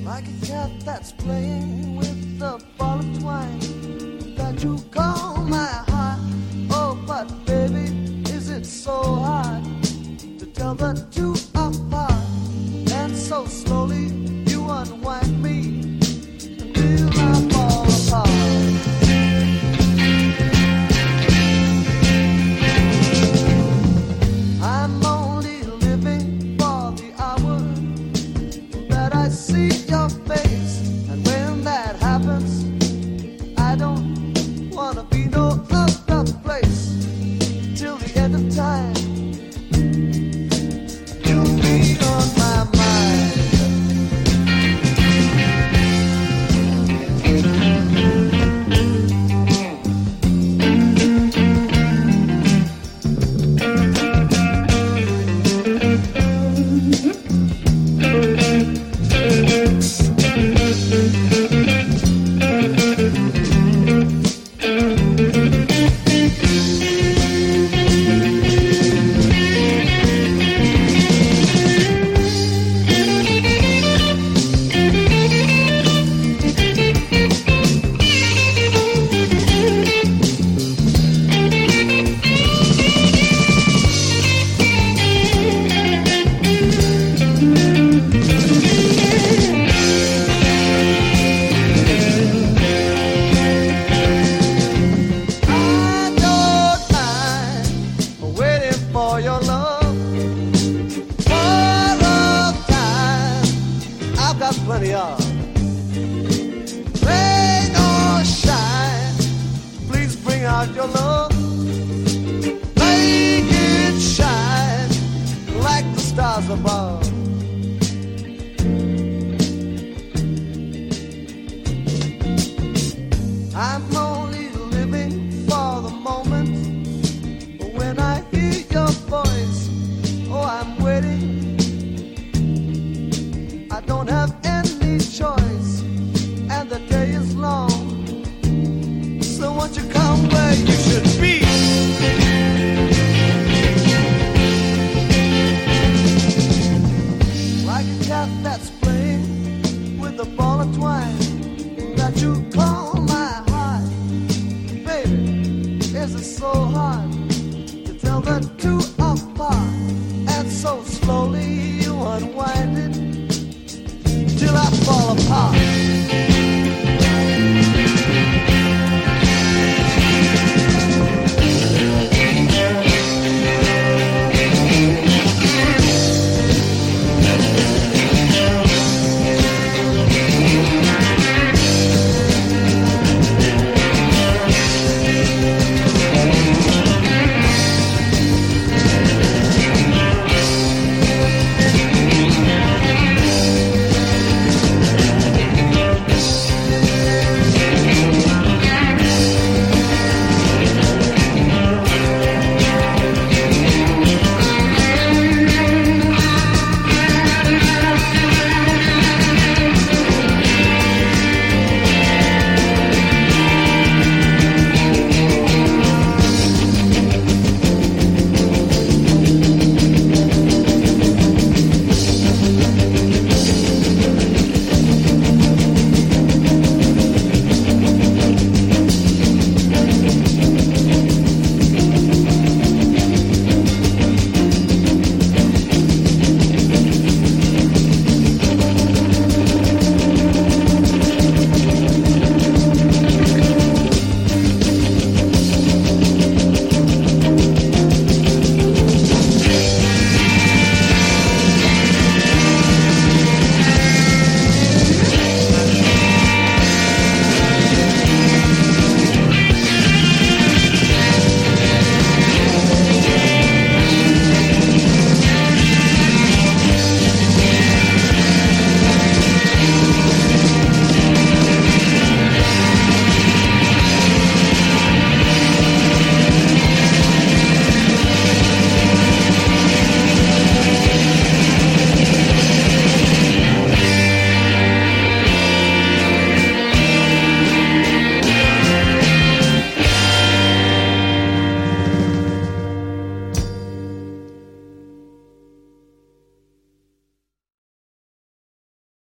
like a cat that's playing with the ball of twine that you call my heart. Oh, but baby, is it so hard to tell the two apart? And so slowly you unwind me until I fall apart. I'm only living for the hour that I see your face, and when that happens, I don't wanna be no other place till the end of time. You'll be on my mind. Plenty of rain or shine, please bring out your love, make it shine like the stars above. I'm only living for the moment when I hear your voice. Oh, I'm waiting, I don't have any choice, and the day is long, so won't you come where you should be? Like a cat that's playing with a ball of twine that you call my heart. Baby, is it so hard to tell the two apart? And so slowly you unwind it till I fall apart.